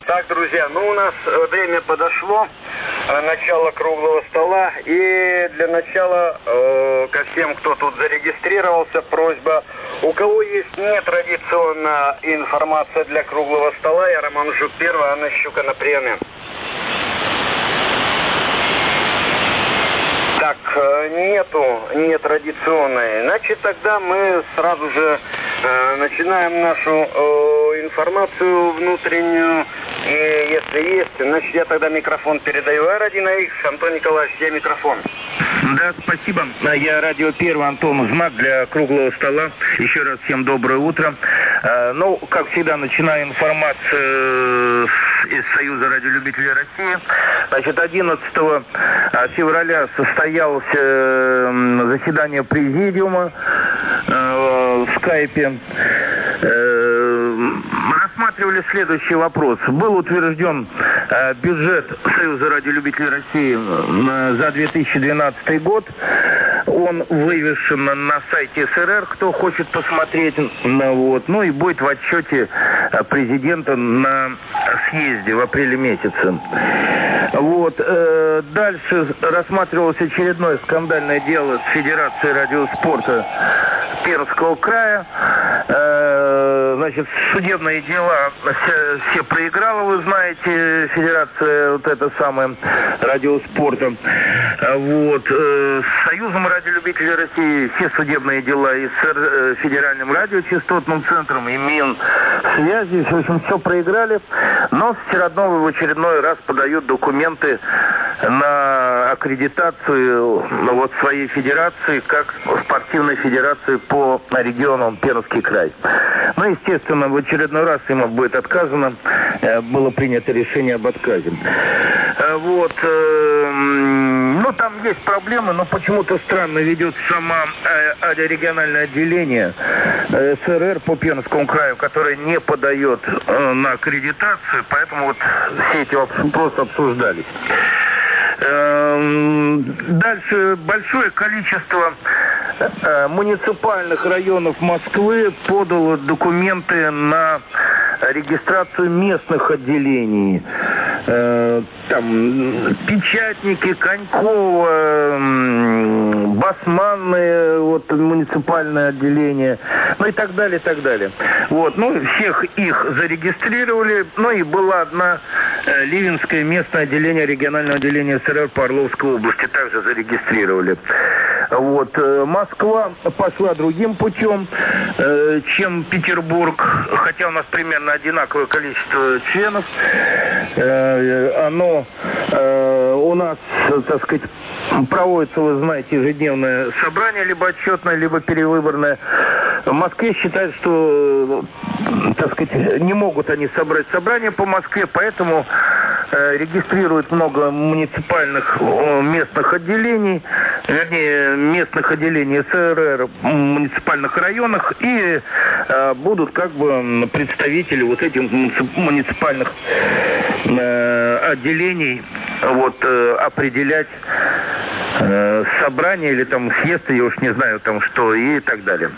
Так, друзья, у нас время подошло, начало круглого стола, и для начала ко всем, кто тут зарегистрировался, просьба, у кого есть нетрадиционная информация для круглого стола, я Роман Жук, первый, Анна Щука на приеме. Так, нету нетрадиционной. Значит, тогда мы сразу же начинаем нашу информацию внутреннюю. И если есть, значит, я тогда микрофон передаю. R1AX, Антон Николаевич, тебе микрофон. Да, спасибо. Я радио «Первый», Антон Узмак для круглого стола. Еще раз всем доброе утро. Как всегда, начинаю информацию из Союза радиолюбителей России. Значит, 11 февраля состоялось заседание президиума в скайпе. Рассматривали следующий вопрос. Был утвержден бюджет Союза радиолюбителей России за 2012 год. Он вывешен на сайте СРР, кто хочет посмотреть. И будет в отчете президента на съезде в апреле месяце. Дальше рассматривалось очередное скандальное дело с Федерацией радиоспорта Пермского края. Значит, судебные дела все проиграла, вы знаете, Федерация радиоспорта. С Союзом радиолюбителей России все судебные дела и с Федеральным радиочастотным центром, и Минсвязи, в общем, все проиграли. Но все равно в очередной раз подают документы на аккредитацию своей федерации, как спортивной федерации по регионам Пермский край. Естественно, в очередной раз ему будет отказано. Было принято решение об отказе. Там есть проблемы, но почему-то странно ведет сама региональное отделение СРР по Пермскому краю, которое не подает на аккредитацию, поэтому все эти вопросы обсуждались. Дальше большое количество муниципальных районов Москвы подало документы на регистрацию местных отделений. Печатники, Конькова, Басманное, муниципальное отделение, и так далее, и так далее. Всех их зарегистрировали, и была одна Ливенское местное отделение, региональное отделение СРР по Орловской области, также зарегистрировали. Москва пошла другим путем, чем Петербург, хотя у нас примерно одинаковое количество членов. Оно у нас, проводится, вы знаете, ежедневное собрание, либо отчетное, либо перевыборное. В Москве считают, что, не могут они собрать собрание по Москве, поэтому регистрируют много муниципальных местных отделений, местных отделений СРР в муниципальных районах, и будут представители этих муниципальных отделений определять собрание или съезд, я уж не знаю, что и так далее.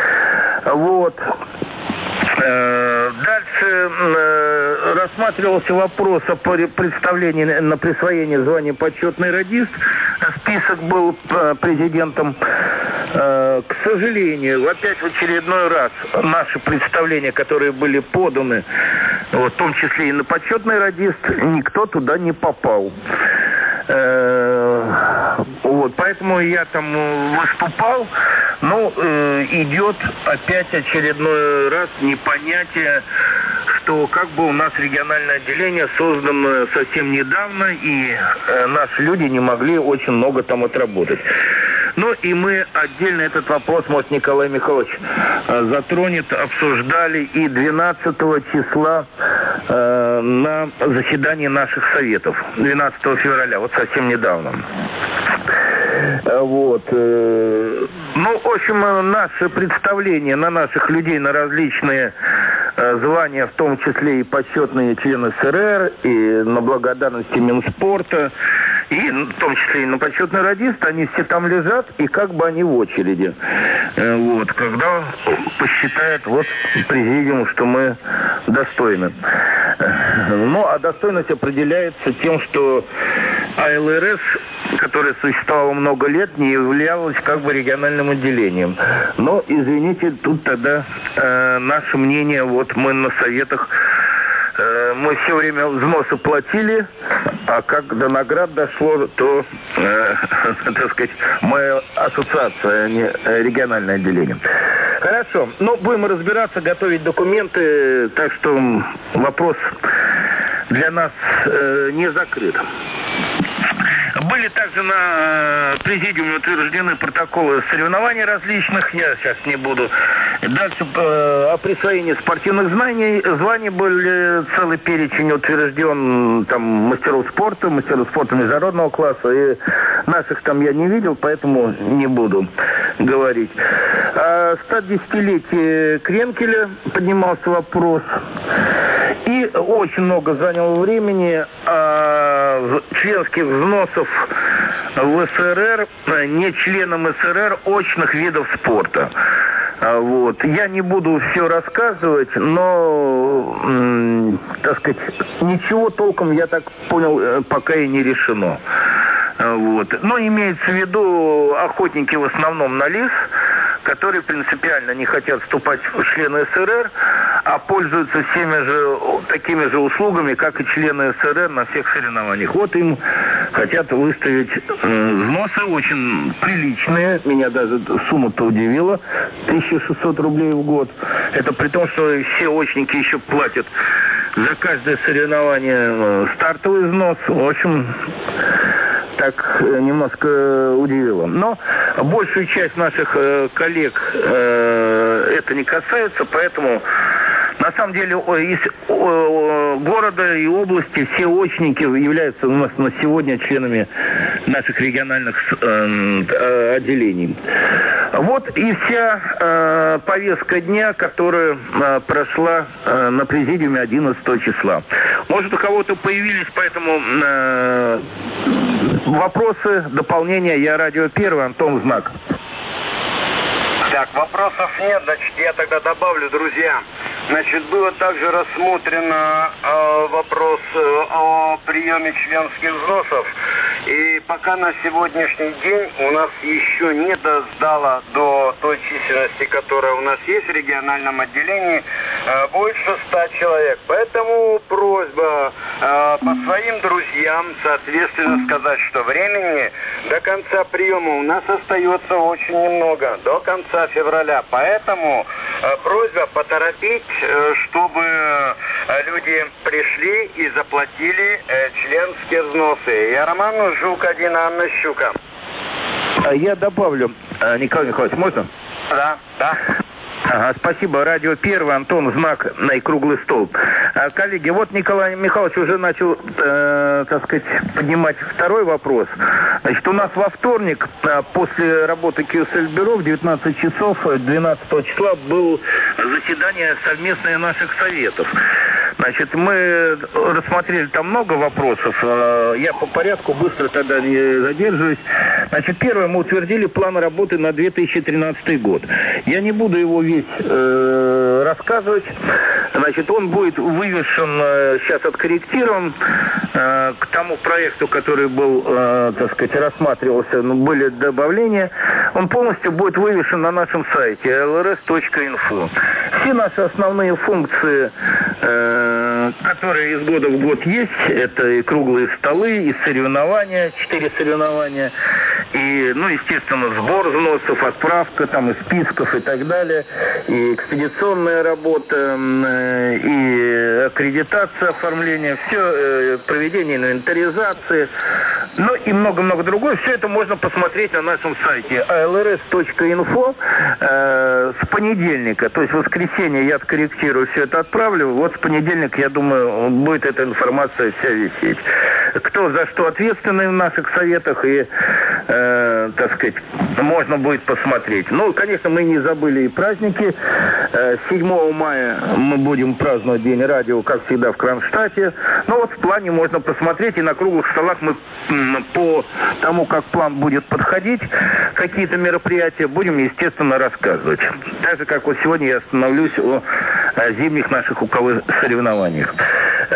Дальше рассматривался вопрос о представлении на присвоение звания почетный радист. Список был президентом. К сожалению, опять в очередной раз наши представления, которые были поданы, в том числе и на почетный радист, никто туда не попал. Поэтому я выступал, идет опять очередной раз непонятие, что у нас региональное отделение создано совсем недавно, и наши люди не могли очень много там отработать. И мы отдельно этот вопрос, может, Николай Михайлович затронет, обсуждали и 12 числа на заседании наших советов, 12 февраля, совсем недавно. В общем, наше представление на наших людей, на различные звания, в том числе и почетные члены СРР, и на благодарности Минспорта, и в том числе и на почетный радист, они все там лежат, и они в очереди. Когда посчитает президиум, что мы достойны. Ну, а достойность определяется тем, что АЛРС, которая существовала много лет, не являлась как бы региональным отделением. Но, извините, тут тогда наше мнение, вот мы на советах, мы все время взносы платили, а как до наград дошло, то, так сказать, мы ассоциация, а не региональное отделение. Хорошо, но будем разбираться, готовить документы, так что вопрос для нас не закрыт. Были также на президиуме утверждены протоколы соревнований различных, я сейчас не буду. Дальше о присвоении спортивных званий были целый перечень утвержден, там, мастеров спорта международного класса, и наших там я не видел, поэтому не буду говорить. О 110-летии Кренкеля поднимался вопрос, и очень много заняло времени членских взносов в СРР, не членам СРР, очных видов спорта. Вот. Я не буду все рассказывать, но, так сказать, ничего толком, я так понял, пока и не решено. Вот. Но имеется в виду охотники в основном на лис, которые принципиально не хотят вступать в члены СРР, а пользуются всеми же такими же услугами, как и члены СРР на всех соревнованиях. Вот им хотят выставить взносы очень приличные. Меня даже сумма-то удивила. 1600 рублей в год. Это при том, что все очники еще платят за каждое соревнование стартовый взнос. В общем, так немножко удивило. Но большую часть наших коллег это не касается, поэтому на самом деле из города и области все очники являются у нас на сегодня членами наших региональных отделений. Вот и вся повестка дня, которая прошла на президиуме 11 числа. Может, у кого-то появились, поэтому вопросы, дополнения. Я радио 1, Антон Знак. Так, вопросов нет, значит, я тогда добавлю, друзья. Значит, было также рассмотрено вопрос о приеме членских взносов. И пока на сегодняшний день у нас еще не сдало до той численности, которая у нас есть в региональном отделении, больше 100 человек. Поэтому просьба по своим друзьям, соответственно, сказать, что времени до конца приема у нас остается очень немного, до конца февраля. Поэтому просьба поторопить, чтобы люди пришли и заплатили членские взносы. Я Роман Жук-1, Анна Щука. Я добавлю, Николай Михайлович, можно? Да. Ага, спасибо. Радио 1, Антон Знак и Круглый стол. Коллеги, вот Николай Михайлович уже начал, так сказать, поднимать второй вопрос. Значит, у нас во вторник, после работы QSL-бюро в 19 часов 12 числа было заседание совместное наших советов. Значит, мы рассмотрели там много вопросов. Я по порядку быстро тогда не задерживаюсь. Значит, первое, мы утвердили план работы на 2013 год. Я не буду его весь рассказывать. Значит, он будет вывешен, сейчас откорректирован к тому проекту, который был, так сказать, рассматривался, были добавления. Он полностью будет вывешен на нашем сайте lrs.info. Все наши основные функции, которые из года в год есть, это и круглые столы, и соревнования, 4 соревнования, и, ну, естественно, сбор взносов, отправка там из списков и так далее, и экспедиционная работа, и аккредитация, оформление, все, проведение инвентаризации, ну и много-много другое. Все это можно посмотреть на нашем сайте alrs.info с понедельника, то есть в воскресенье я откорректирую, все это отправлю. Вот с понедельника, я думаю, будет эта информация вся висеть. Кто за что ответственный в наших советах, и, так сказать, можно будет посмотреть. Ну, конечно, мы не забыли и праздники. 7 мая мы будем праздновать День радио, как всегда, в Кронштадте. Ну, вот в плане можно посмотреть, и на круглых столах мы по тому, как план будет подходить, какие-то мероприятия будем, естественно, рассказывать. Так же, как вот сегодня я остановлюсь о зимних наших УКВ соревнованиях.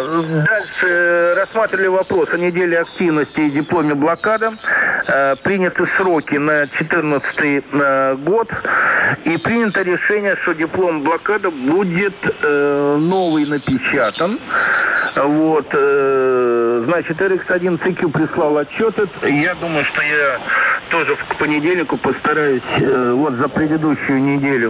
Дальше рассматривали вопрос о неделе активности и дипломе блокада. Приняты сроки на 2014 год. И принято решение, что диплом блокада будет новый напечатан. Вот. Значит, RX1CQ прислал отчет. Я думаю, что я тоже к понедельнику постараюсь вот за предыдущую неделю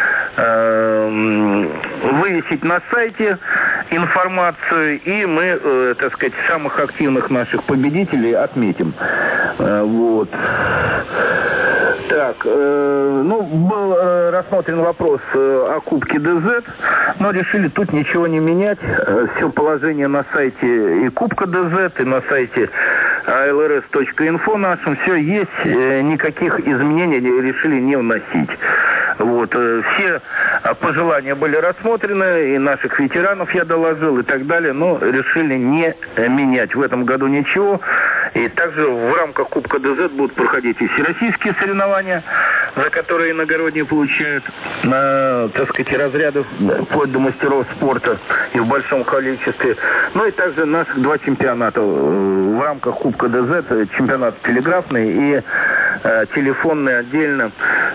вывесить на сайте информацию, и мы, так сказать, самых активных наших победителей отметим. Вот. Так, был рассмотрен вопрос о Кубке ДЗ, но решили тут ничего не менять. Все положение на сайте и Кубка ДЗ, и на сайте alrs.info нашем, все есть, никаких изменений решили не вносить. Вот. Все пожелания были рассмотрены, и наших ветеранов я доложил, и так далее, но решили не менять в этом году ничего. И также в рамках Кубка ДЗ будут проходить и всероссийские соревнования, за которые иногородние получают, так сказать, разряды вплоть до мастеров спорта и в большом количестве. Ну и также наших два чемпионата в рамках Кубка ДЗ, чемпионат телеграфный и телефонный отдельно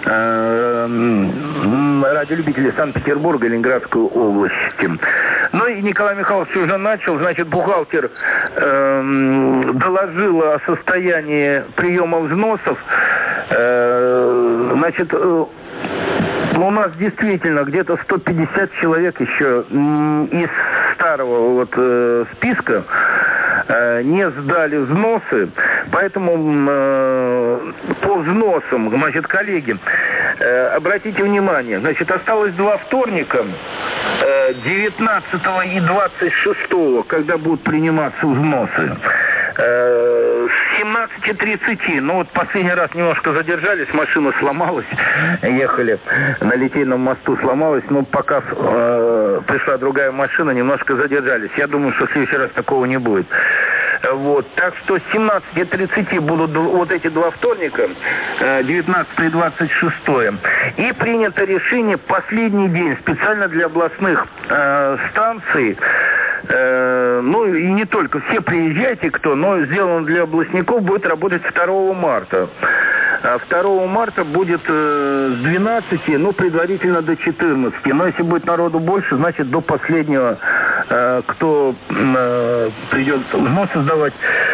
радиолюбителей Санкт-Петербурга и Ленинградской области. Ну и Николай Михайлович уже начал. Значит, бухгалтер доложил о состоянии приема взносов. Значит, у нас действительно где-то 150 человек еще из старого вот списка не сдали взносы, поэтому по взносам, значит, коллеги, обратите внимание, значит, осталось два вторника, 19 и 26, когда будут приниматься взносы. С 17:30, ну вот последний раз немножко задержались, машина сломалась, ехали на Литейном мосту, сломалась, но пока пришла другая машина, немножко задержались. Я думаю, что в следующий раз такого не будет. Вот, так что с 17:30 будут вот эти два вторника, 19 и 26. И принято решение последний день специально для областных станций. Ну и не только, все приезжайте, кто, но сделано для областников, будет работать 2 марта. 2 марта будет с 12, ну, предварительно до 14. Но если будет народу больше, значит, до последнего, кто придет взносы сдавать.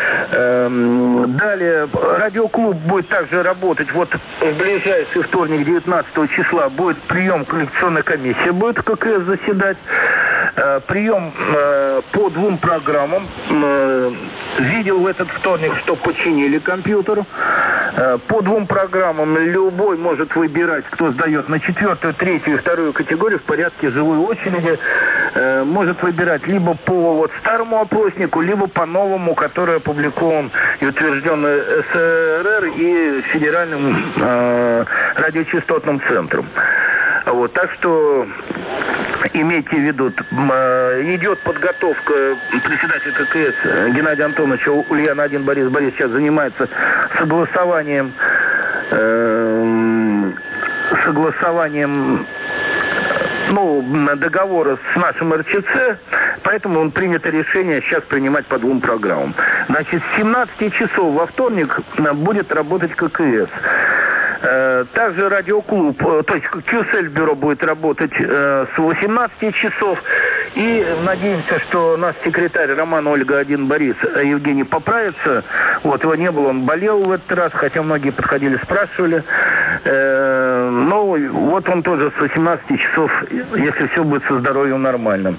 Далее, радиоклуб будет также работать. Вот в ближайший вторник, 19 числа, будет прием, коллекционная комиссия будет в ККС заседать. Прием по 2 программам. Видел в этот вторник, что починили компьютер. По 2 программам любой может выбирать, кто сдает на 4-ю, 3-ю и 2-ю категорию в порядке живой очереди. Может выбирать либо по вот старому опроснику, либо по новому, который опубликован и утвержден СРР и Федеральным радиочастотным центром. Вот, так что имейте в виду, идет подготовка. Председатель ККС Геннадий Антонович Ульяна-1 Борис Борисович сейчас занимается согласованием договора с нашим РЧЦ, поэтому он принято решение сейчас принимать по 2 программам. Значит, с 17 часов во вторник будет работать ККС. Также радиоклуб, то есть QSL-бюро будет работать с 18 часов. И надеемся, что наш секретарь Роман Ольга-1 Борис Евгений поправится. Вот, его не было, он болел в этот раз, хотя многие подходили, спрашивали. Но вот он тоже с 18 часов, если все будет со здоровьем нормально.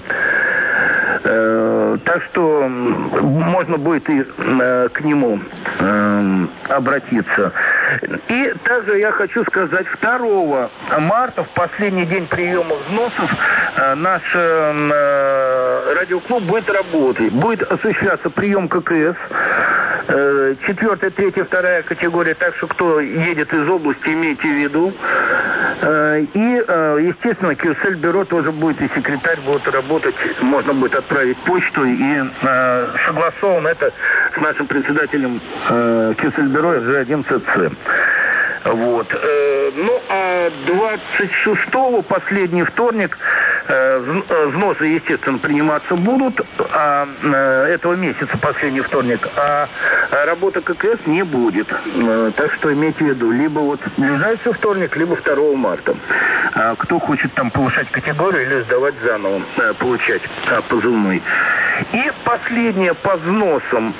Так что можно будет и к нему обратиться. И также я хочу сказать, 2 марта, в последний день приема взносов, наш радиоклуб будет работать. Будет осуществляться прием ККС. 4-я, 3-я, 2-я категория, так что кто едет из области, имейте в виду. И, естественно, QSL-бюро тоже будет, и секретарь будет работать, можно будет отправить почту, и согласовано это с нашим председателем QSL-бюро РЖ1ЦЦ. Вот. Ну, а 26-го, последний вторник, взносы, естественно, приниматься будут этого месяца, последний вторник, а работа ККС не будет. Так что имейте в виду, либо вот ближайший вторник, либо 2 марта. Кто хочет там повышать категорию или сдавать заново, получать позывной. И последнее по взносам.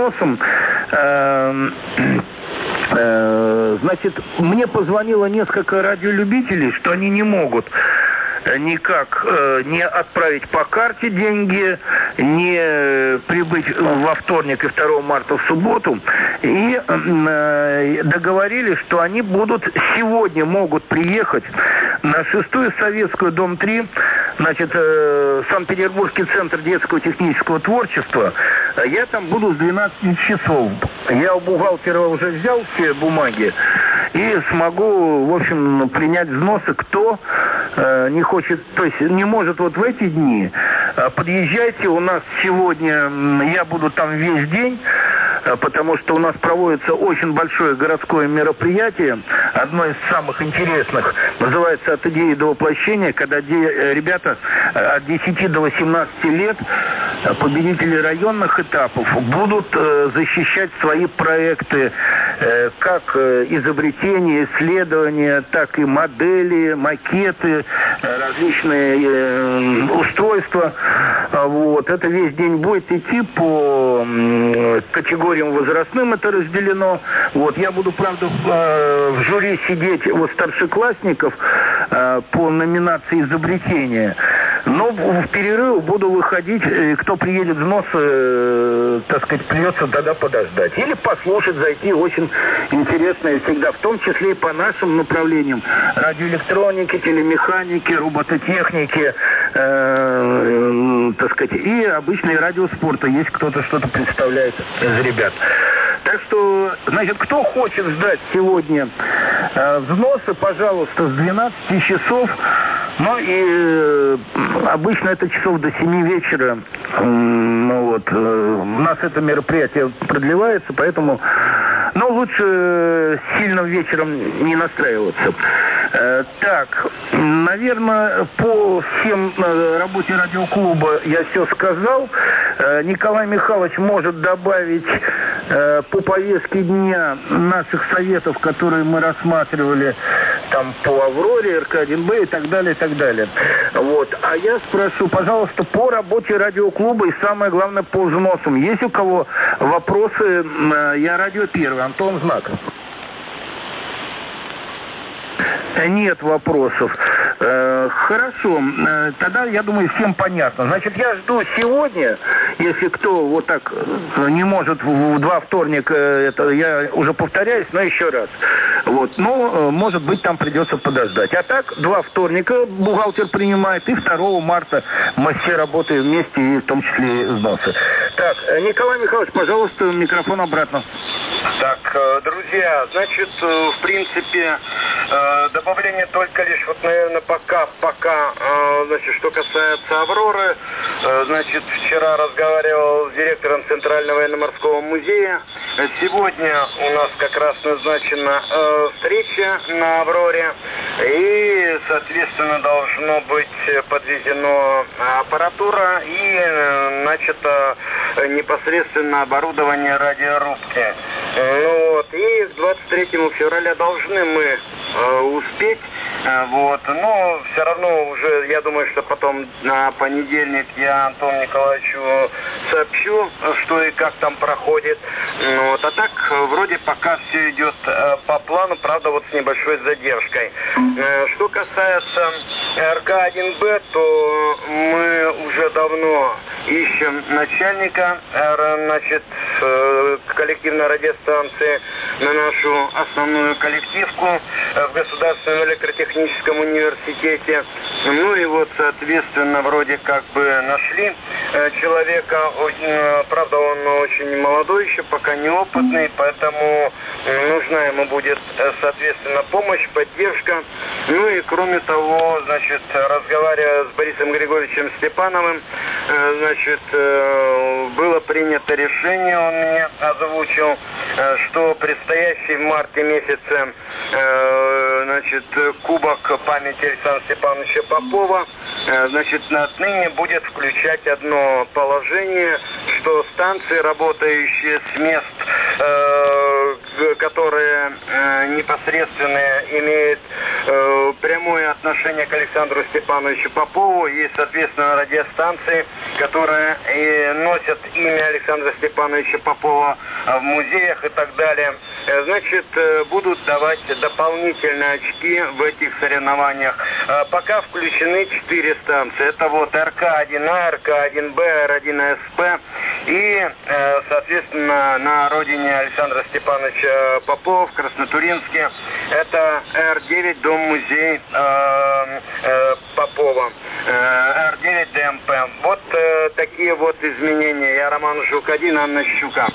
Значит, мне позвонило несколько радиолюбителей, что они не могут никак не отправить по карте деньги, не прибыть во вторник и 2 марта в субботу. И договорились, что они сегодня могут приехать на 6-ю Советскую, дом 3, значит, Санкт-Петербургский центр детского технического творчества. Я там буду с 12 часов. Я у бухгалтера уже взял все бумаги и смогу, в общем, принять взносы, кто не хочет, то есть не может вот в эти дни. Подъезжайте, у нас сегодня, я буду там весь день, потому что у нас проводится очень большое городское мероприятие, одно из самых интересных, называется «От идеи до воплощения», когда ребята от 10 до 18 лет, победители районных этапов, будут защищать свои проекты, как изобретения, исследования, так и модели, макеты, различные устройства. Вот. Это весь день будет идти по категориям возрастным, это разделено. Вот. Я буду, правда, в жюри сидеть вот старшеклассников по номинации изобретения. Но в перерыв буду выходить, кто приедет взносы, так сказать, придется тогда подождать. Или послушать, зайти, очень интересно всегда, в том числе и по нашим направлениям. Радиоэлектроники, телемеханики, робототехники, так сказать, и обычные радиоспорта. Есть кто-то что-то представляет из ребят. Так что, значит, кто хочет сдать сегодня взносы, пожалуйста, с 12 часов. Ну и обычно это часов до 7 вечера. Ну вот, у нас это мероприятие продлевается, поэтому... Но лучше сильно вечером не настраиваться. Так, наверное, по всем работе радиоклуба я все сказал. Николай Михайлович может добавить по повестке дня наших советов, которые мы рассматривали там по «Авроре», РК-1Б и так далее, и так далее. Вот. А я спрошу, пожалуйста, по работе радиоклуба и самое главное по взносам. Есть у кого вопросы? Я радио первый. Антон Знаков. Нет вопросов. Хорошо. Тогда, я думаю, всем понятно. Значит, я жду сегодня, если кто вот так не может в 2 вторника, это я уже повторяюсь, но еще раз. Вот. Но, может быть, там придется подождать. А так, 2 вторника бухгалтер принимает, и 2 марта мы все работаем вместе, и в том числе и взносы. Так, Николай Михайлович, пожалуйста, микрофон обратно. Так, друзья, значит, в принципе, добавление только лишь, вот, наверное, пока, значит, что касается «Авроры», значит, вчера разговаривал с директором Центрального военно-морского музея. Сегодня у нас как раз назначена встреча на «Авроре», и, соответственно, должно быть подвезена аппаратура и начато непосредственно оборудование радиорубки. Ну вот, и к 23 февраля должны мы успеть, вот, но все равно уже, я думаю, что потом на понедельник я Антону Николаевичу сообщу, что и как там проходит, вот, а так вроде пока все идет по плану, правда, вот с небольшой задержкой. Что касается РК-1Б, то мы уже давно ищем начальника, значит, коллективной радиостанции на нашу основную коллективку в Государственном электротехническом университете. Ну и вот, соответственно, вроде как бы нашли человека. Правда, он очень молодой еще, пока неопытный, поэтому нужна ему будет, соответственно, помощь, поддержка. Ну и кроме того, значит, разговаривая с Борисом Григорьевичем Степановым, значит, было принято решение, он мне озвучил, что предстоящий в марте месяце значит, кубок памяти Александра Степановича Попова, значит, отныне будет включать одно положение, что станции, работающие с мест, которые непосредственно имеют прямое отношение к Александру Степановичу Попову, есть, соответственно, радиостанции, которые и носят имя Александра Степановича Попова в музеях и так далее, значит, будут давать дополнительные очки в этих соревнованиях. Пока включены 4 станции. Это вот РК-1А, РК-1Б, Р1СП и, соответственно, на родине Александра Степановича Попова в Краснотуринске это Р9, дом-музей Попова, Р9 ДМП. Вот такие вот изменения. Я Роман Жук-1, Анна Щука.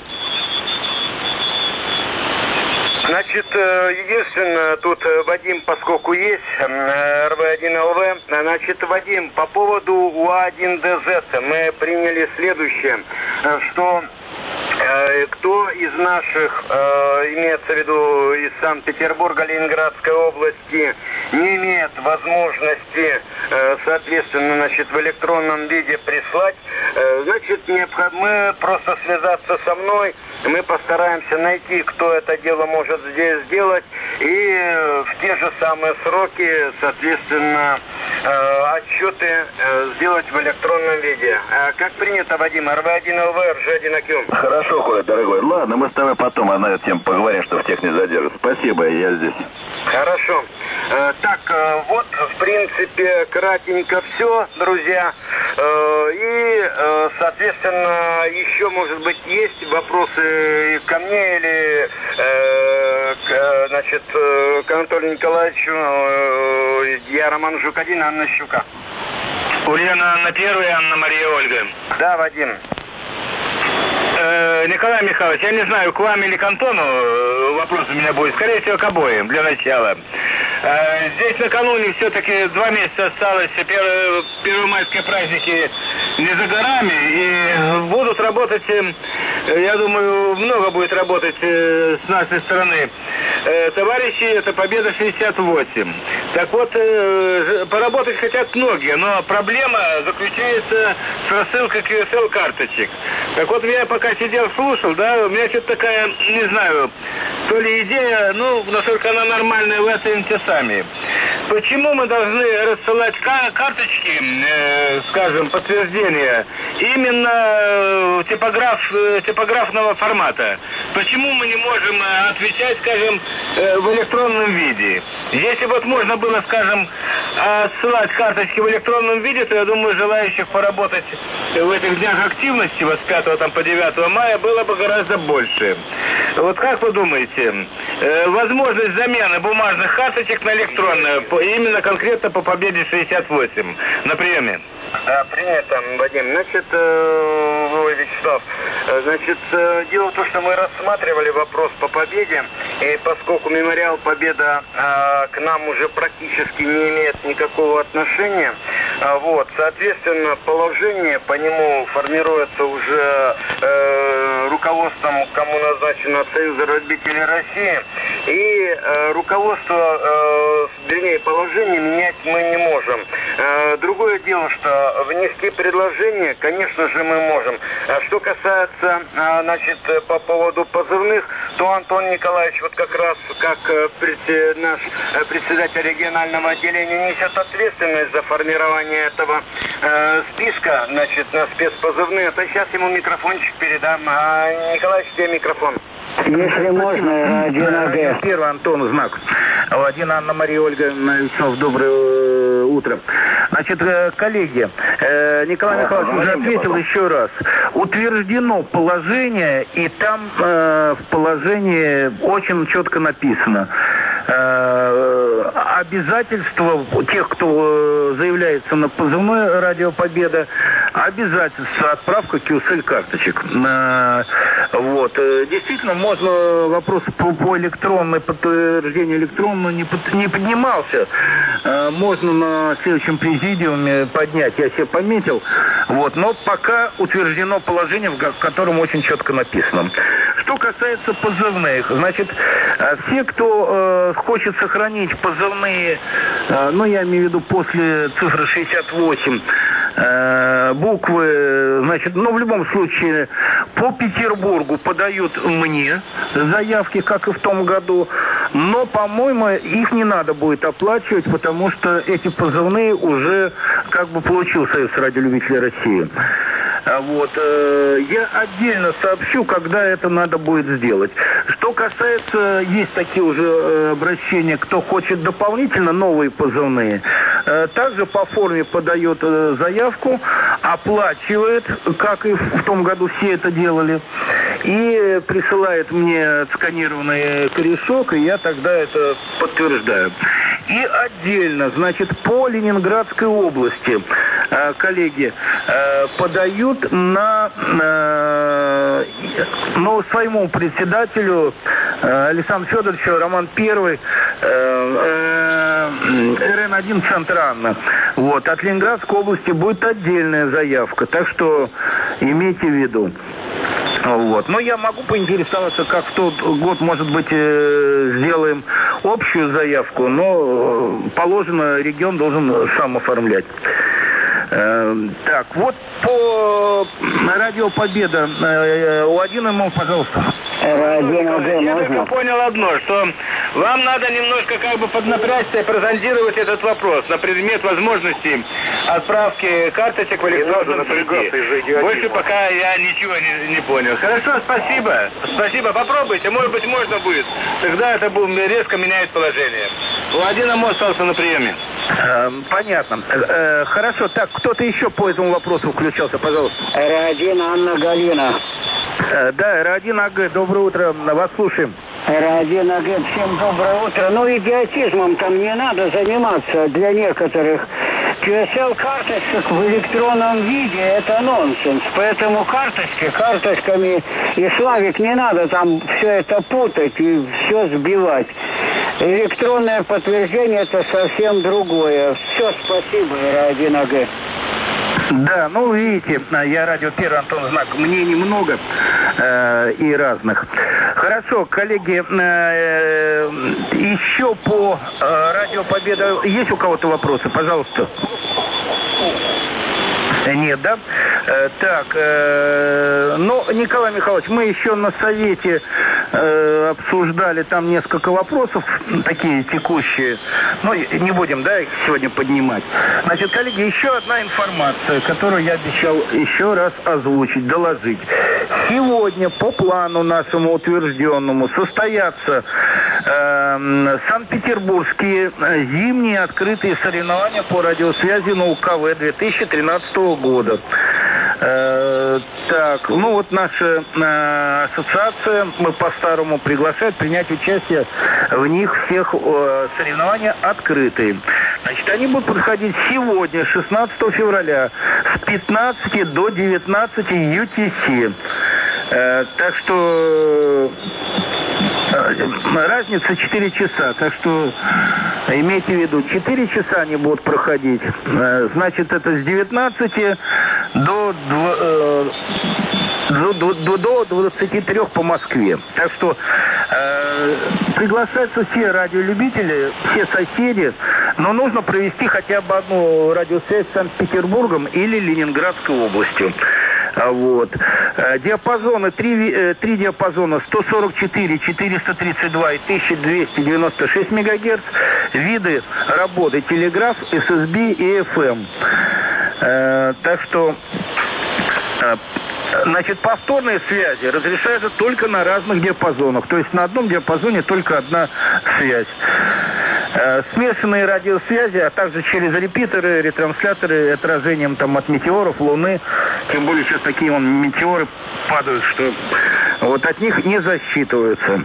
Значит, единственное, тут Вадим, поскольку есть, РВ1ЛВ, значит, Вадим, по поводу УА-1ДЗ мы приняли следующее, что кто из наших, имеется в виду из Санкт-Петербурга, Ленинградской области, не имеет возможности, соответственно, значит, в электронном виде прислать, значит, необходимо просто связаться со мной, мы постараемся найти, кто это дело может здесь сделать, и в те же самые сроки, соответственно, отчеты сделать в электронном виде. Как принято, Вадим, РВ1ЛВ, РЖ1АК. Хорошо, Коля, дорогой. Ладно, мы с тобой потом на эту тему поговорим, что всех не задержит. Спасибо, я здесь. Хорошо. Так, вот, в принципе, кратенько все, друзья. И, соответственно, еще, может быть, есть вопросы ко мне или, значит, к Анатолию Николаевичу. Я Роман Жук-1, Анна Щука. Ульяна Анна Первая, Анна Мария Ольга. Да, Вадим. Николай Михайлович, я не знаю, к вам или к Антону вопрос у меня будет. Скорее всего, к обоим, для начала. Здесь накануне все-таки 2 месяца осталось, первомайские праздники не за горами, и будут работать, я думаю, много будет работать с нашей стороны. Товарищи, это Победа 68. Так вот, поработать хотят многие, но проблема заключается с рассылкой QSL карточек. Так вот, я пока сидел, слушал, да, у меня что-то такая, не знаю, то ли идея, ну, насколько она нормальная, вы оцените сами. Почему мы должны рассылать карточки, скажем, подтверждения, именно типографного формата? Почему мы не можем отвечать, скажем, в электронном виде? Если вот можно было, скажем, отсылать карточки в электронном виде, то, я думаю, желающих поработать в этих днях активности, вот с 5 там, по 9 мая, было бы гораздо больше. Вот как вы думаете, возможность замены бумажных карточек на электронные, именно конкретно по Победе 68 на приеме? Да, принято, Вадим. Значит, Вячеслав, значит, дело в том, что мы рассматривали вопрос по Победе, и поскольку мемориал Победа к нам уже практически не имеет никакого отношения, вот, соответственно, положение по нему формируется уже руководством, кому назначено от Союза любителей России, и руководство, вернее, положение менять мы не можем. Другое дело, что внести предложение, конечно же, мы можем. Что касается, значит, по поводу позывных, то Антон Николаевич вот как раз как наш председатель регионального отделения несет ответственность за формирование этого списка, значит, на спецпозывные. То сейчас ему микрофончик передам. Николаевич, тебе микрофон. Если можно, Р1АГ. Первый Антону знак. Один Анна Мария Ольга Новичков. Доброе утро. Значит, коллеги, Николай Михайлович уже ответил еще раз. Утверждено положение, и там в положении очень четко написано. Обязательства тех, кто заявляется на позывной «Радио Победа», обязательство отправка QSL карточек. Вот. Действительно, можно вопрос по электронной подтверждению электронного не поднимался. Можно на следующем президиуме поднять, я себе пометил. Вот. Но пока утверждено положение, в котором очень четко написано. Что касается позывных, значит, все, кто хочет сохранить позывные, ну, я имею в виду после цифры 68, буквы, значит, ну, в любом случае, по Петербургу подают мне заявки, как и в том году, но, по-моему, их не надо будет оплачивать, потому что эти позывные уже как бы получил Союз радиолюбителей России. Вот. Я отдельно сообщу, когда это надо будет сделать. Что касается, есть такие уже обращения, кто хочет дополнительно новые позывные, также по форме подает заявку, оплачивает, как и в том году все это делали, и присылает мне отсканированный корешок, и я тогда это подтверждаю. И отдельно, значит, по Ленинградской области коллеги подают ну, своему председателю Александру Федоровичу, Роман Первый, РН-1 Центр Анна. Вот. От Ленинградской области будет отдельная заявка, так что имейте в виду. Вот. Но я могу поинтересоваться, как в тот год, может быть, сделаем общую заявку, но положено, регион должен сам оформлять. Так, вот по Радио Победа. У1 ему, пожалуйста. Я только понял одно, что вам надо немножко как бы поднапрячься и прозондировать этот вопрос на предмет возможности отправки карточек в электронном виде. Больше пока я ничего не понял. Хорошо, спасибо. Спасибо. Попробуйте, может быть, можно будет. Тогда это резко меняет положение. У1 остался на приеме. Понятно. Хорошо, так, кто-то еще по этому вопросу включался, пожалуйста. Р1 Анна Галина. Да, Р1 АГ, доброе утро, вас слушаем. Р1 АГ, всем доброе утро. Ну, идиотизмом там не надо заниматься для некоторых. QSL карточек в электронном виде – это нонсенс. Поэтому карточками и Славик не надо там все это путать и все сбивать. Электронное подтверждение – это совсем другое. Все, спасибо, Р1 АГ. Да, ну видите, я радио Первый, Антон Знак, мнений много и разных. Хорошо, коллеги, еще по Радио Победа есть у кого-то вопросы? Пожалуйста. Нет, да? Так, ну, Николай Михайлович, мы еще на совете обсуждали там несколько вопросов, такие текущие, но не будем, да, их сегодня поднимать. Значит, коллеги, еще одна информация, которую я обещал еще раз озвучить, доложить. Сегодня по плану нашему утвержденному состоятся Санкт-Петербургские зимние открытые соревнования по радиосвязи на УКВ 2013 года. Так, ну вот наша ассоциация, мы по-старому приглашаем принять участие в них всех. Соревнования открытые. Значит, они будут проходить сегодня, 16 февраля, с 15 до 19 UTC. Так что разница 4 часа. Так что имейте в виду, 4 часа они будут проходить. Значит, это с 19 до 23 по Москве. Так что приглашаются все радиолюбители, все соседи, но нужно провести хотя бы одну радиосвязь с Санкт-Петербургом или Ленинградской областью. Вот. Диапазоны, три диапазона, 144, 432 и 1296 МГц. Виды работы: телеграф, SSB и FM. Так что, значит, повторные связи разрешаются только на разных диапазонах. То есть на одном диапазоне только одна связь. Смешанные радиосвязи, а также через репитеры, ретрансляторы, отражением там от метеоров, Луны. Тем более сейчас такие метеоры падают, что вот от них не засчитываются.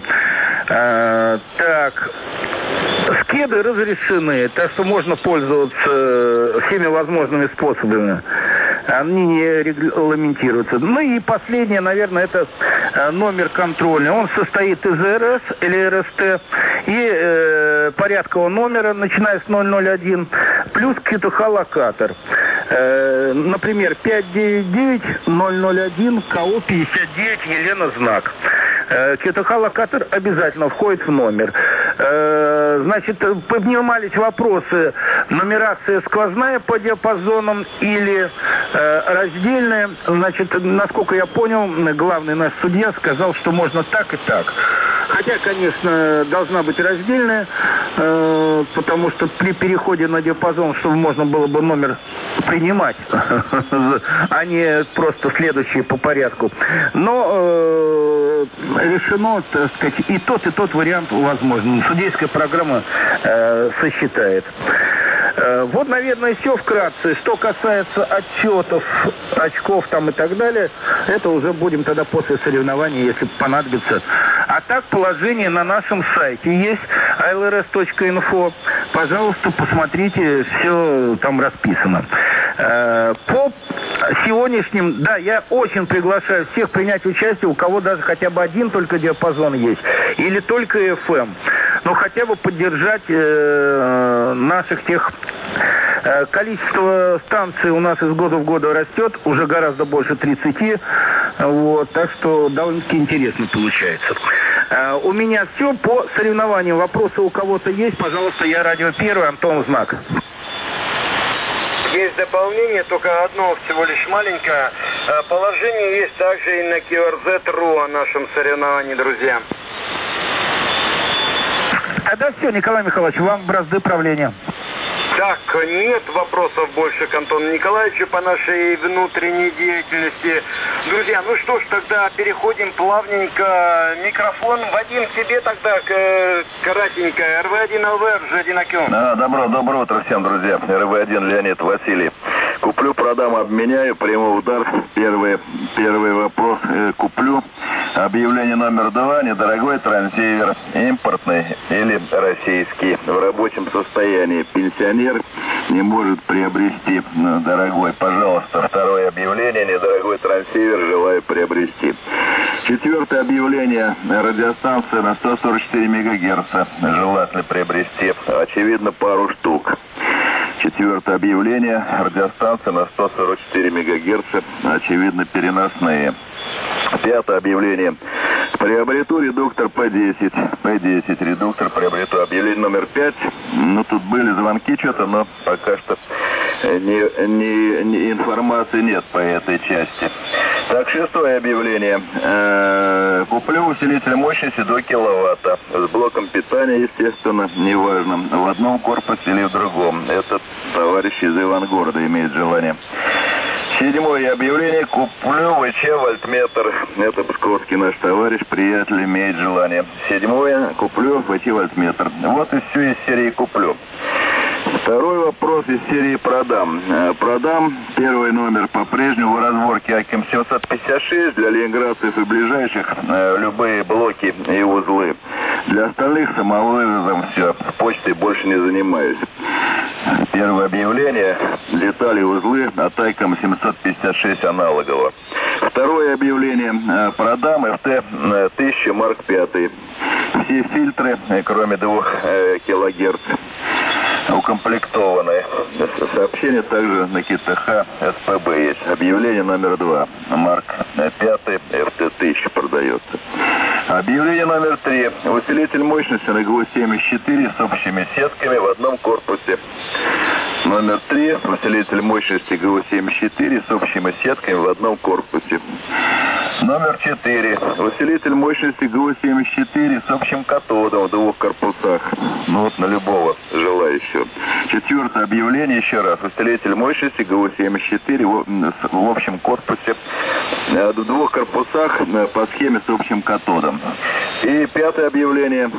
Так, скеды разрешены, так что можно пользоваться всеми возможными способами. Они не регламентируются. Ну и последнее, наверное, это номер контрольный. Он состоит из РС или РСТ и порядкового номера, начиная с 001, плюс QTH-локатор. Например, 599-001 КО-59 Елена Знак. QTH-локатор обязательно входит в номер. Значит, поднимались вопросы: нумерация сквозная по диапазонам или раздельная. Значит, насколько я понял, главный наш судья сказал, что можно так и так. Хотя, конечно, должна быть раздельная, потому что при переходе на диапазон, чтобы можно было бы номер принимать, а не просто следующие по порядку. Но решено, так сказать, и тот вариант возможен. Судейская программа сосчитает. Вот, наверное, все вкратце. Что касается отчетов, очков там и так далее, это уже будем тогда после соревнований, если понадобится. А так, положение на нашем сайте есть, alrs.info. Пожалуйста, посмотрите, все там расписано. По сегодняшним, да, я очень приглашаю всех принять участие, у кого даже хотя бы один только диапазон есть, или только FM. Но хотя бы поддержать наших тех... Количество станций у нас из года в год растет, уже гораздо больше 30. Вот, так что довольно-таки интересно получается. У меня все по соревнованиям. Вопросы у кого-то есть? Пожалуйста, я Радио Первый, Антон Знак. Есть дополнение, только одно всего лишь маленькое. Положение есть также и на QRZ.ru о нашем соревновании, друзья. Да все, Николай Михайлович, вам бразды правления. Так, нет вопросов больше к Антону Николаевичу по нашей внутренней деятельности. Друзья, ну что ж, тогда переходим плавненько. Микрофон Вадим себе тогда коротенько. РВ-1 ЛВ, РЖ-1 АК. Доброе утро всем, друзья. РВ-1 Леонид Василий. Куплю, продам, обменяю. Прямой удар. Первый вопрос. Куплю. Объявление номер 2. Недорогой трансивер. Импортный или российский. В рабочем состоянии. Пенсионер не может приобрести дорогой. Пожалуйста, второе объявление. Недорогой трансивер. Желаю приобрести. Четвертое объявление. Радиостанция на 144 МГц. Желательно приобрести. Очевидно, пару штук. Четвертое объявление. Радиостанция на 144 МГц. Очевидно, переносные. Пятое объявление. Приобрету редуктор P10. P10 редуктор приобрету. Объявление номер 5. Ну, тут были звонки что-то, но пока что информации нет по этой части. Так, шестое объявление. Куплю усилитель мощности до киловатта. С блоком питания, естественно, неважно, в одном корпусе или в другом. Это товарищ из Ивангорода имеет желание. Седьмое объявление. Куплю ВЧ вольтметр. Это Псковский наш товарищ, приятель, имеет желание. Седьмое. Куплю ВЧ вольтметр. Вот и все из серии куплю. Второй вопрос из серии продам. Продам. Первый номер по-прежнему в разборке Аким 756 для ленинградцев и ближайших. Любые блоки и узлы. Для остальных самовывозом все. С почтой больше не занимаюсь. Первое объявление. Детали, узлы от Айком 756 аналогово. Второе объявление. Продам FT-1000 Марк 5. Все фильтры, кроме 2 килогерц, укомплектованы. Сообщение также на КТХ СПБ есть. Объявление номер 2. Марк 5 FT-1000 продается. Объявление номер 3. Усилитель мощности на ГУ-74 с общими сетками в одном корпусе. Номер 3. Усилитель мощности ГУ-74 с общими сетками в одном корпусе. Номер 4. Усилитель мощности ГУ-74 с общим катодом в 2 корпусах. Ну вот на любого желающего. Четвертое объявление еще раз. Усилитель мощности ГУ-74 в общем корпусе в 2 корпусах по схеме с общим катодом. И пятое объявление.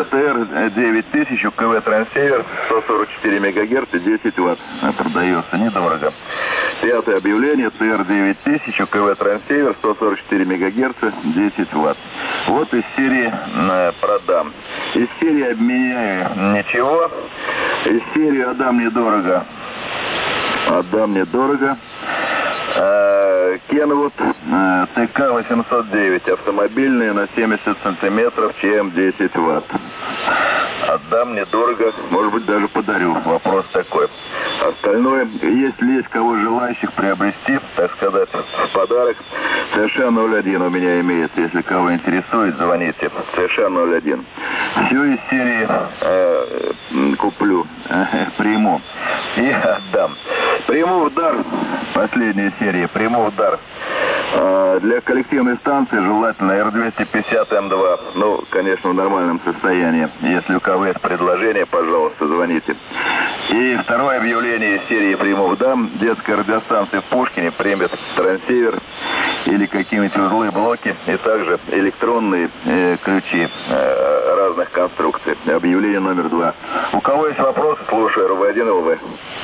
ТР-9000 УКВ трансивер 144 МГц 10 Вт. Продается недорого. Пятое объявление. ТР-9000 УКВ трансивер 144 МГц 10 Вт. Вот из серии продам. Из серии обменяю ничего. Из серии отдам недорого. Отдам недорого. Kenwood ТК-809. Автомобильные на 70 сантиметров, ЧМ 10 Вт. Отдам недорого, может быть, даже подарю. Вопрос такой. Остальное, если есть кого желающих приобрести, так сказать, в подарок, США-01 у меня имеется. Если кого интересует, звоните. США-01. Все из серии куплю, приму и отдам. Приму в дар, последняя серия, приму в дар. Для коллективной станции желательно R250M2. Ну, конечно, в нормальном состоянии. Если у кого есть предложение, пожалуйста, звоните. И второе объявление из серии приму в дар. Детская радиостанция в Пушкине примет трансивер или какие-нибудь узлы, блоки, и также электронные ключи разных конструкций. Объявление номер 2. У кого есть вопросы, слушаю. РВ1, ЛВ.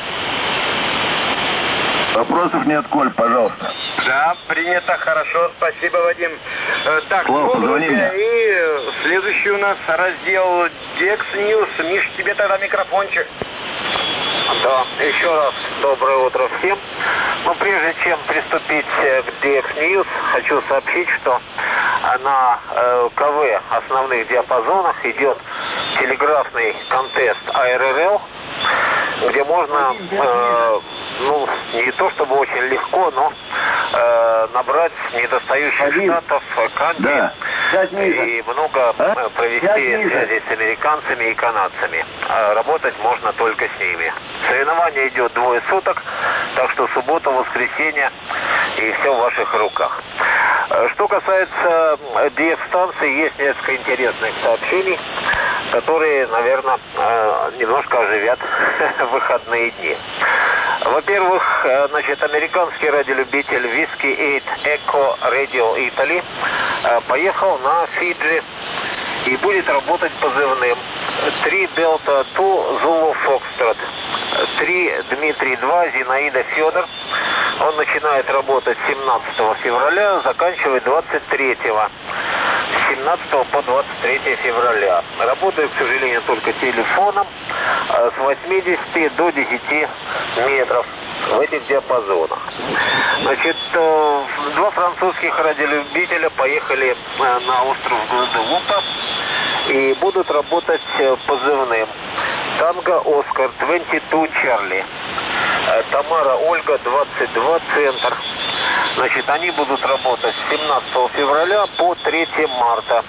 Вопросов нет, Коль, пожалуйста. Да, принято, хорошо, спасибо, Вадим. Так, друзья, и следующий у нас раздел DX News. Миш, тебе тогда микрофончик. Да, еще раз доброе утро всем. Но прежде чем приступить к DX News, хочу сообщить, что на КВ основных диапазонах идет телеграфный контест АРРЛ, где можно, ну, не то чтобы очень легко, но набрать недостающих штатов канди и много провести связи с американцами и канадцами. Работать можно только с ними. Соревнование идет 2 суток, так что суббота, воскресенье и все в ваших руках. Что касается DX-станции, есть несколько интересных сообщений, которые, наверное, немножко оживят выходные дни. Во-первых, значит, американский радиолюбитель Whiskey 8 Echo Radio Italy поехал на Фиджи и будет работать позывным 3 Delta 2 Zulu Foxtrot, 3 Дмитрий 2 Зинаида Федор. Он начинает работать 17 февраля, заканчивает 23-го. С 17 по 23 февраля. Работает, к сожалению, только телефоном с 80 до 10 метров в этих диапазонах. Значит, 2 французских радиолюбителя поехали на остров Гваделупа и будут работать позывным Танго Оскар 22 Чарли, Тамара Ольга 22 Центр. Значит, они будут работать с 17 февраля по 3 марта.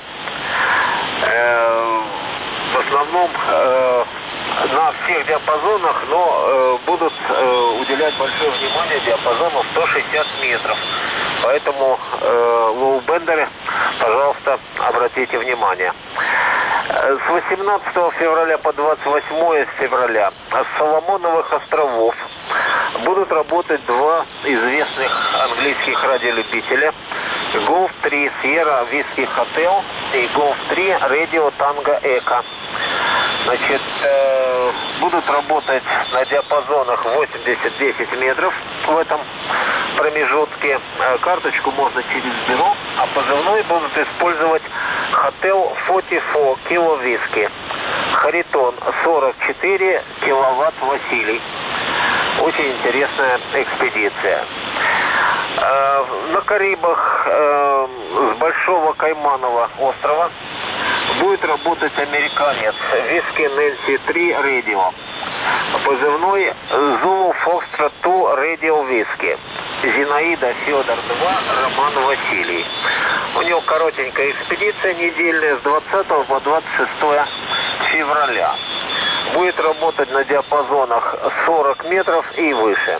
В основном на всех диапазонах, но будут уделять большое внимание диапазону 160 метров. Поэтому лоубендеры, пожалуйста, обратите внимание. С 18 февраля по 28 февраля с Соломоновых островов будут работать 2 известных английских радиолюбителя. Golf 3 Sierra Whiskey Hotel и Golf 3 Radio Tango Echo. Значит, будут работать на диапазонах 80-10 метров в этом промежутке. Карточку можно через бюро, а позывной будут использовать Hotel 44 Kilo Whiskey. Харитон 44 киловатт Василий. Очень интересная экспедиция. На Карибах с Большого Кайманового острова будет работать американец Whiskey Nancy 3 Radio. Позывной Zulu Foxtrot 2 Radio Whiskey. Зинаида Федор 2, Роман Василий. У него коротенькая экспедиция недельная с 20 по 26 февраля. Будет работать на диапазонах 40 метров и выше.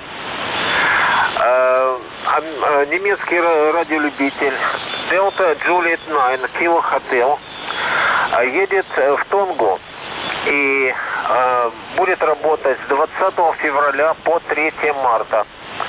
Немецкий радиолюбитель Delta Juliet 9 Kilo Hotel едет в Тонгу и будет работать с 20 февраля по 3 марта.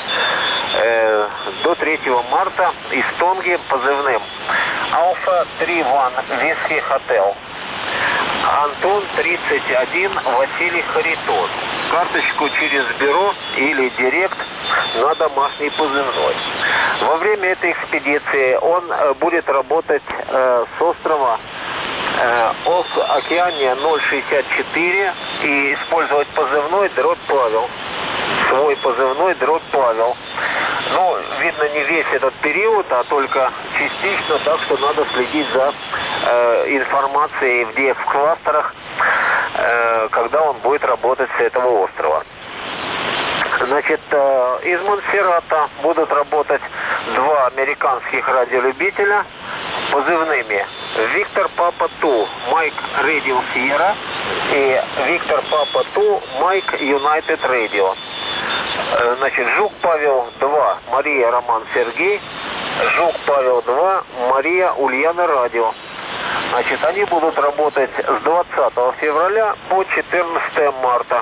До 3 марта из Тонги позывным Alpha 31 Whiskey Hotel. Антон 31 Василий Харитон. Карточку через бюро или директ на домашний позывной. Во время этой экспедиции он будет работать с острова Океания 064 и использовать позывной дробь Павел. Свой позывной дробь Павел. Ну, видно, не весь этот период, а только частично, так что надо следить за информацией в DX-кластерах, когда он будет работать с этого острова. Значит, из Монсеррата будут работать два американских радиолюбителя позывными Виктор Папа Ту, Майк Радио Сьерра и Виктор Папа Ту, Майк Юнайтед Радио. Значит, Жук Павел 2, Мария Роман Сергей, Жук Павел 2, Мария Ульяна Радио. Значит, они будут работать с 20 февраля по 14 марта.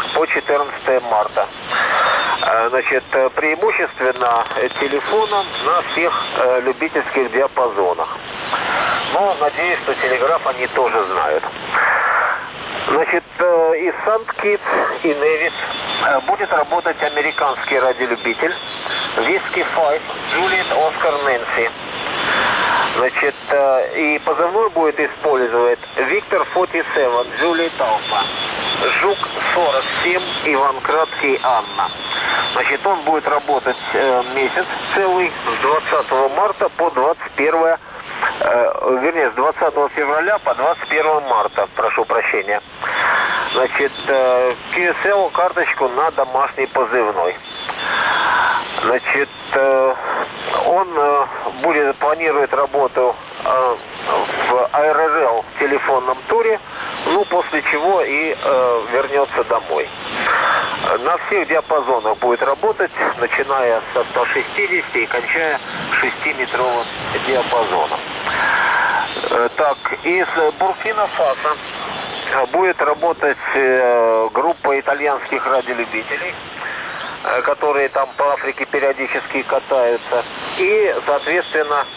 Значит, преимущественно телефоном на всех любительских диапазонах. Но надеюсь, что телеграф они тоже знают. Значит, из Сант-Китс и Невис будет работать американский радиолюбитель Whiskey 5 Juliet Oscar Nancy. Значит, и позывной будет использовать Виктор 47 Juliet Alpha, Жук 47 Иван Краткий Анна. Значит, он будет работать месяц целый с 20 марта по 21 вернее, с 20 февраля по 21 марта, прошу прощения. Значит, QSL карточку на домашний позывной. Значит, он планирует работу в АРРЛ телефонном туре, ну, после чего и вернется домой. На всех диапазонах будет работать, начиная со 160 и кончая 6-метровым диапазоном. Так, из Буркина-Фасо будет работать группа итальянских радиолюбителей, которые там по Африке периодически катаются. И, соответственно,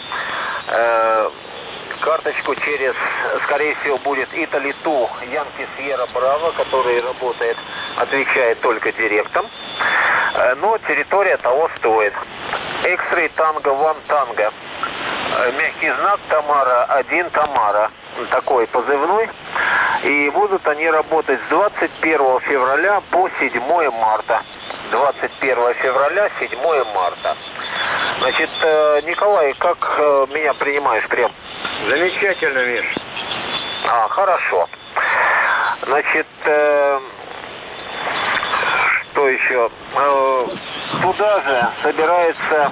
карточку через, скорее всего, будет Italy 2 Yankee Sierra Bravo, который работает, отвечает только директом. Но территория того стоит. X-Ray Tango 1 Tango. Мягкий знак Тамара 1 Тамара. Такой позывной. И будут они работать с 21 февраля по 7 марта. 21 февраля, 7 марта. Значит, Николай, как меня принимаешь прям? Замечательно, Миш. Хорошо. Значит, что еще? Туда же собирается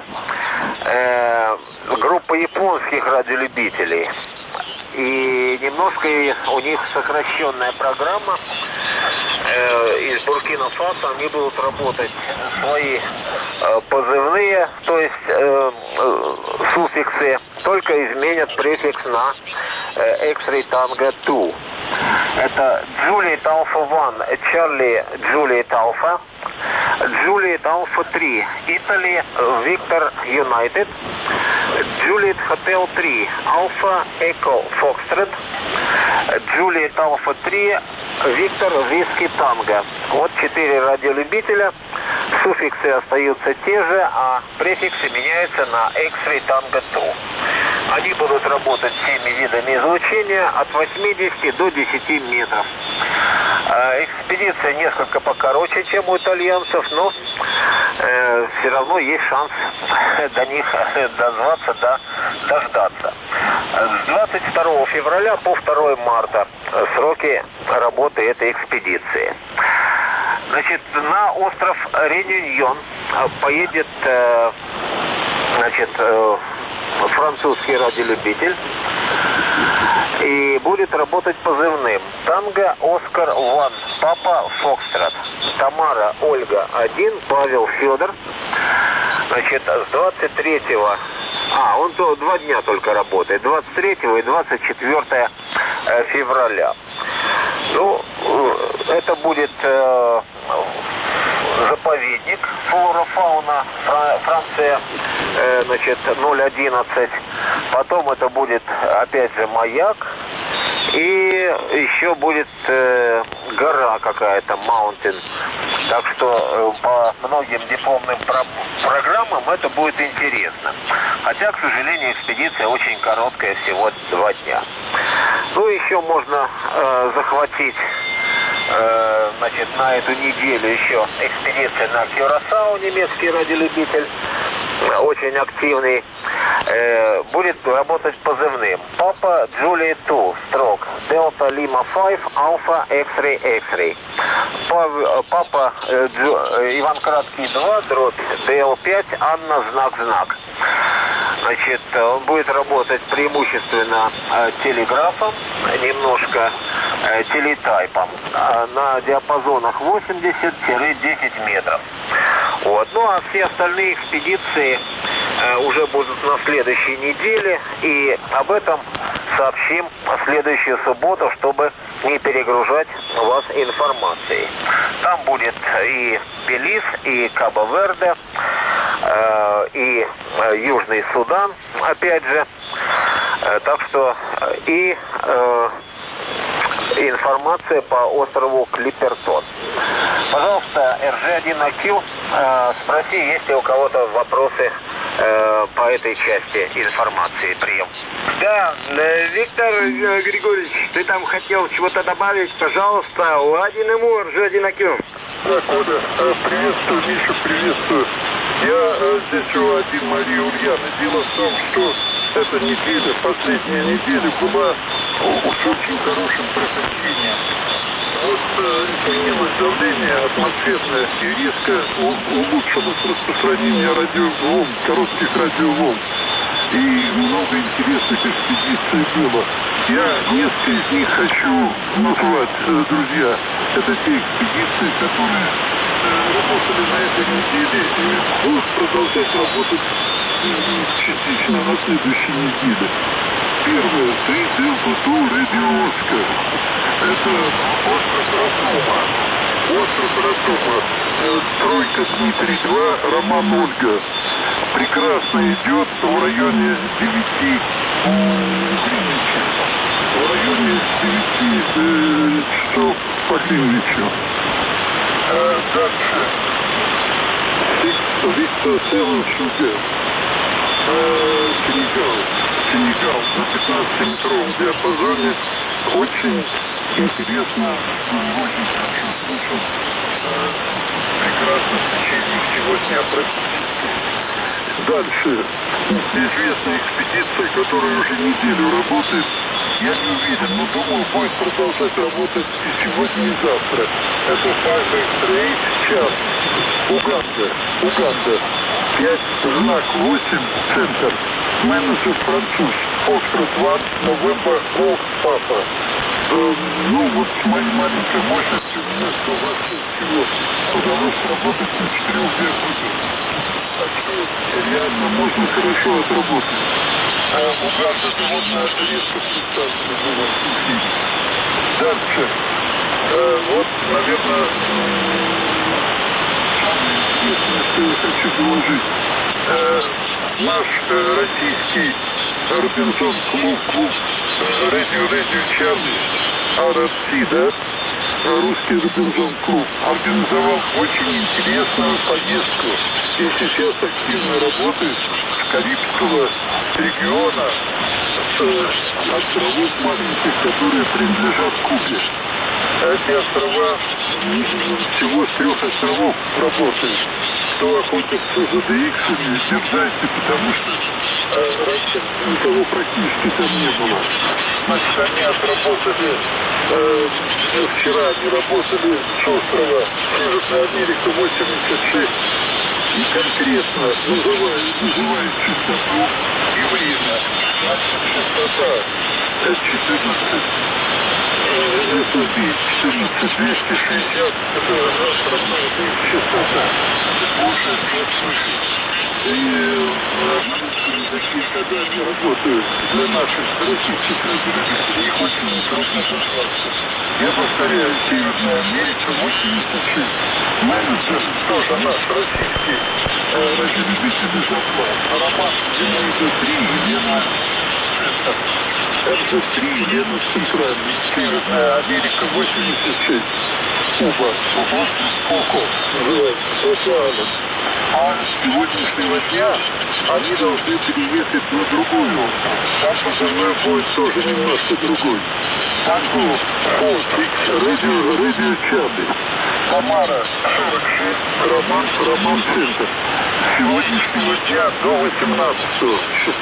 группа японских радиолюбителей. И немножко у них сокращенная программа. Из Буркина-Фасо они будут работать свои позывные, то есть суффиксы, только изменят префикс на X-Ray Tango 2. Это Juliet Alpha 1, Charlie Juliet Alpha, Juliet Alpha 3, Italy Victor United, Juliet Hotel 3, Alpha Echo Foxtrot, Juliet Alpha 3, Виктор Whiskey Tango. Вот 4 радиолюбителя. Суффиксы остаются те же, а префиксы меняются на X-Ray Tango 2. Они будут работать всеми видами излучения от 80 до 10 метров. Экспедиция несколько покороче, чем у итальянцев, но все равно есть шанс до них дозваться, дождаться. С 22 февраля по 2 марта сроки работы этой экспедиции. Значит, на остров Реюньон поедет, значит, французский радиолюбитель и будет работать позывным Танго Оскар 1 Папа Фокстрот, Тамара Ольга 1, Павел Федор. Значит, с 23-го, он 2 дня только работает, 23 и 24 февраля. Ну, это будет заповедник флора-фауна Франция, значит, 011. Потом это будет, опять же, маяк. И еще будет гора какая-то, маунтин. Так что по многим дипломным программам это будет интересно. Хотя, к сожалению, экспедиция очень короткая, всего 2 дня. Ну, еще можно захватить, значит, на эту неделю еще экспедиция на Кюрасао, немецкий радиолюбитель, очень активный. будет работать позывным. Папа Джулия 2, строк, Delta Lima 5, Alpha X-Ray X-Ray. Папа Иван Краткий 2, дробь DL5, Анна, знак. Значит, он будет работать преимущественно телеграфом, немножко телетайпом, на диапазонах 80-10 метров. Вот. Ну а все остальные экспедиции уже будут на следующей неделе, и об этом сообщим в следующую субботу, чтобы не перегружать вас информацией. Там будет и Белиз, и Кабо-Верде, и Южный Судан, опять же. Так что и информация по острову Клиппертон. Пожалуйста, RG1AQ, спроси, есть ли у кого-то вопросы по этой части информации, прием. Да, Виктор Григорьевич, ты там хотел чего-то добавить, пожалуйста, Ладин-ему, RG1AQ. Да, Коля, приветствую, Миша, приветствую. Я здесь у Один Марии Ульяны. Дело в том, что эта неделя, последняя неделя была с очень хорошим прохождением. Вот изменилось давление атмосферное и резко улучшилось распространение радиоволн, коротких радиоволн. И много интересных экспедиций было. Я несколько из них хочу назвать, друзья. Это те экспедиции, которые работали на этой неделе и будут продолжать работать частично на следующей неделе. Первое, 3D Radio Oscar. Это остров Ратума. Тройка Дмитрий 2, Роман Ольга. Прекрасно идет в районе 9 Гринвича. В районе 9 часов по Гринвичу. Дальше. Виктор Севеншугер. Сенегал на 15-метровом диапазоне. Очень интересно. Очень хорошо слушал. Прекрасно в течение всего дня практически. Дальше. Неизвестная экспедиция, которая уже неделю работает. Я не уверен, но думаю, будет продолжать работать и сегодня, и завтра. Это 5X-Ray час. Уганда. 5, знак 8, центр. Менеджер француз. Foxtrot 1, November, Golf, Papa. Ну вот с моей маленькой мощностью мне 120 всего удалось работать на 4 диапазонах. Так что реально можно хорошо отработать. Уганда довольно редко представлена была в эфире. Дальше. Вот, наверное, самое интересное, что я хочу доложить. Наш российский Робинзон клуб Radio Чарли, RFC, да? Русский Робинзон клуб организовал очень интересную поездку и сейчас активно работает с Карибского региона, с островов маленьких, которые принадлежат Кубе. Эти острова, всего с 3 островов работают. Кто охотится за DX-ами, дерзайте, потому что раньше никого практически там не было. Значит, они отработали, вчера они работали с острова Северная Америка 86 и конкретно называют частоту и время. Значит, частота 14 SOB 14260, это островная частота. Слушай, нет, слушай. И такие, когда они работают для наших российских радиолюбителей, их очень трудно дождаться. Я повторяю, Северная Америка 86. Менеджер тоже наш российский радиолюбитель Жаклан. Роман Зинаида 3, Елена РЖ-3, Елена Центральный. Северная Америка 86. Куба. Коко называется. Коко. А с сегодняшнего дня они должны переехать на другой остров. Там позывной будет тоже немножко другой. Танго Фолкс Radio Чарли. Самара 46, Роман Центр. С сегодняшнего дня до 18-го,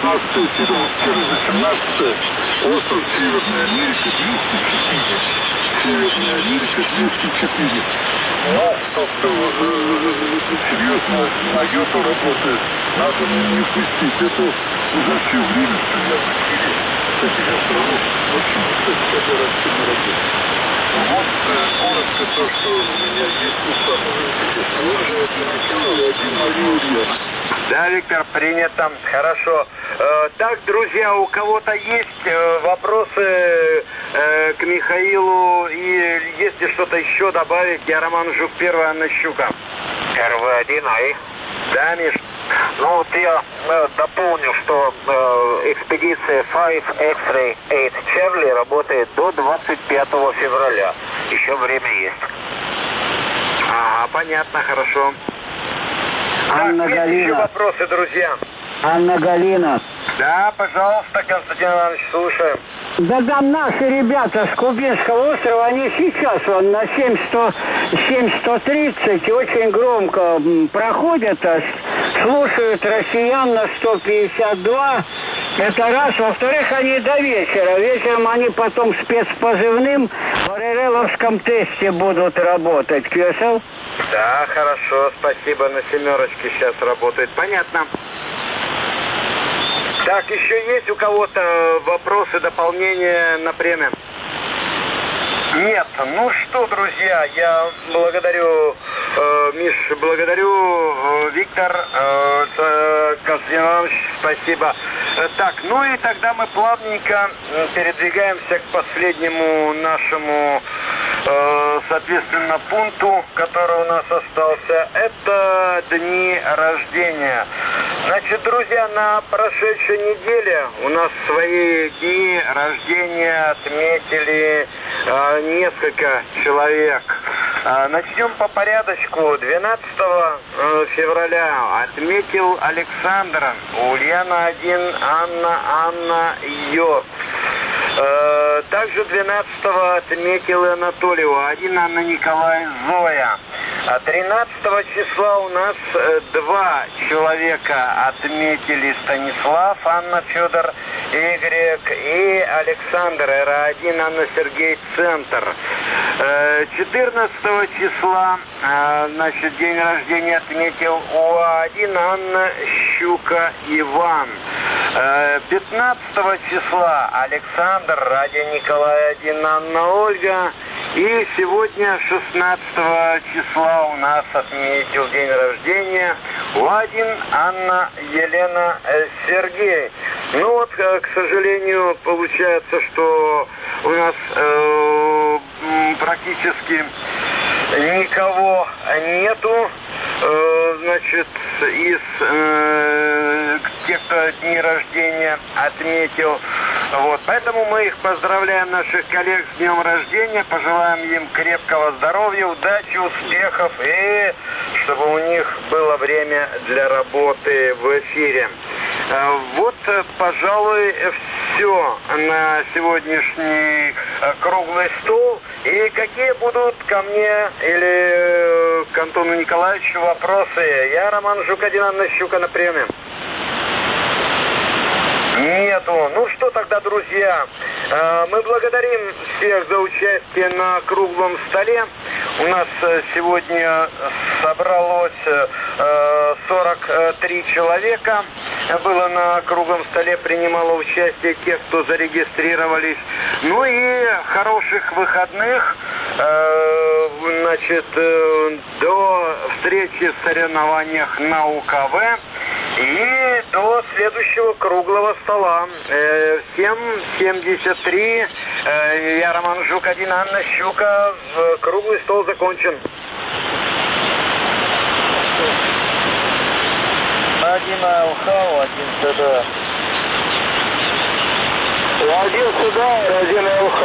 16-18, остров Северная Америка 204. Северная Америка 204. Ну, тот, кто серьезно на йоту работает, надо не упустить. Это за все время, что я в мире таких островов вообще никто никогда раньше не работал. Вот коротко то, что у меня есть у самого интересного. Уже это начало один Мария Ульяна. Да, Виктор, принято. Хорошо. Так, друзья, у кого-то есть вопросы к Михаилу? И если что-то еще добавить, я Роман Жук, первый, Анна Щука. РВ-1, АИ. Да, Миш? Ну вот я дополню, что экспедиция 5 X-Ray 8 Charlie работает до 25 февраля. Еще время есть. Ага, понятно, хорошо. Анна так, есть Галина. еще вопросы, друзья? Анна Галина. Да, пожалуйста, Константин Иванович, слушаем. Да там наши ребята с Кубинского острова, они сейчас вон на 7-130 очень громко проходят, слушают россиян на 152. Это раз. Во-вторых, они до вечера. Вечером они потом спецпозывным в РРЛовском тесте будут работать. QSL? Да, хорошо, спасибо. На семерочке сейчас работает. Понятно. Так, еще есть у кого-то вопросы, дополнения на премию? Нет. Ну что, друзья, я благодарю, Миш, благодарю, Виктор, Константин Иванович, спасибо. Так, ну и тогда мы плавненько передвигаемся к последнему нашему, соответственно, пункту, который у нас остался. Это дни рождения. Значит, друзья, на прошедшей неделе у нас свои дни рождения отметили несколько человек. Начнем по порядочку. 12 февраля отметил Александр, Ульяна 1, Анна Йод. Также 12-го отметил Анатолию, 1 Анна Николай Зоя. 13 числа у нас 2 человека отметили: Станислав, Анна, Федор, Y и Александр, Р1, Анна, Сергей, Центр. 14 числа, значит, день рождения отметил УА1, Анна, Щука, Иван. 15 числа Александр, Радия Николай 1, Анна, Ольга. И сегодня, 16 числа, у нас отметил день рождения УА1, Анна, Елена, Сергей. Ну вот, к сожалению, получается, что у нас практически никого нету, значит, из тех, кто дни рождения отметил. Вот, поэтому мы их поздравляем, наших коллег, с днем рождения, пожелаем им крепкого здоровья, удачи, успехов и чтобы у них было время для работы в эфире. Вот, пожалуй, все на сегодняшний круглый стол. И какие будут ко мне или к Антону Николаевичу вопросы? Я Роман Жук, 1, Анна Щука на приеме. Нету. Ну что тогда, друзья, мы благодарим всех за участие на круглом столе. У нас сегодня собралось 43 человека. Было на круглом столе, принимало участие тех, кто зарегистрировались. Ну и хороших выходных. Значит, до встречи в соревнованиях на УКВ и до следующего круглого стола. Всем 73. Я Роман Жук, 1, Анна Щука. Круглый стол закончен. 1 АЛХ, 1 СД. 1 сюда, 1 ЛХ.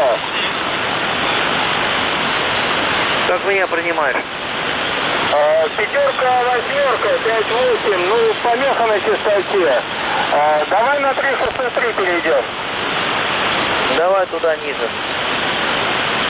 Как меня принимаешь? 5, 8, 5-8, ну, помеха на частоте. Давай на 363 перейдем. Давай туда ниже.